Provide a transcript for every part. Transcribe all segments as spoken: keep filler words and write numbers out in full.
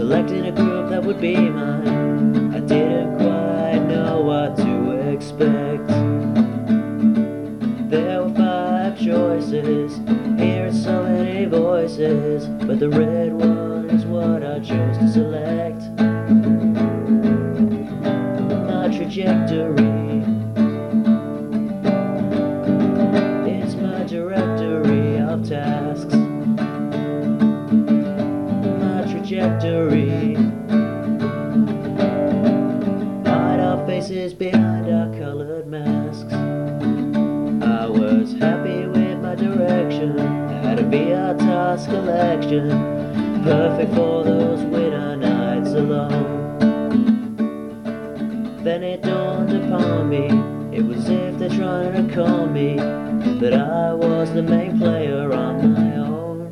selecting a group that would be mine. I didn't quite know what to expect. There were five choices, hearing so many voices, but the red one is what I chose to select. My trajectory, it's my directory of tasks. My trajectory, hide our faces behind our colored masks. I was happy with my direction, I had a V R task collection, perfect for those winter nights alone. Then it dawned upon me, it was as if they're trying to call me, that I was the main player on my own.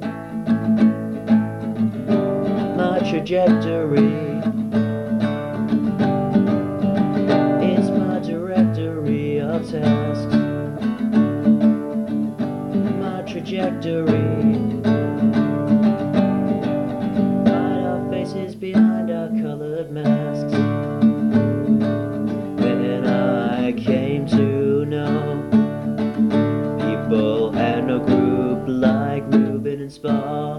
My trajectory, it's my directory of tasks. My trajectory, hide our faces behind our colored masks. When I came to know people had no group like Reuben and Spar,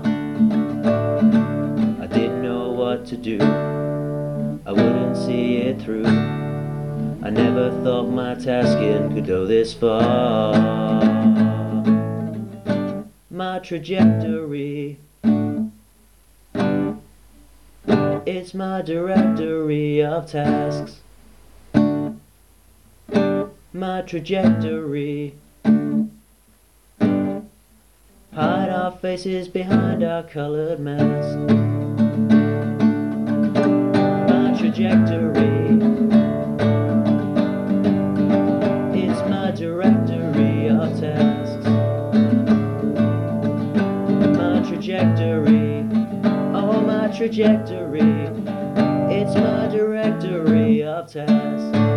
I didn't know what to do, I wouldn't see it through. I never thought my tasking could go this far. My trajectory, it's my directory of tasks. My trajectory, hide our faces behind our colored masks. My trajectory, it's my directory of tasks. My trajectory, oh my trajectory, it's my directory of tasks.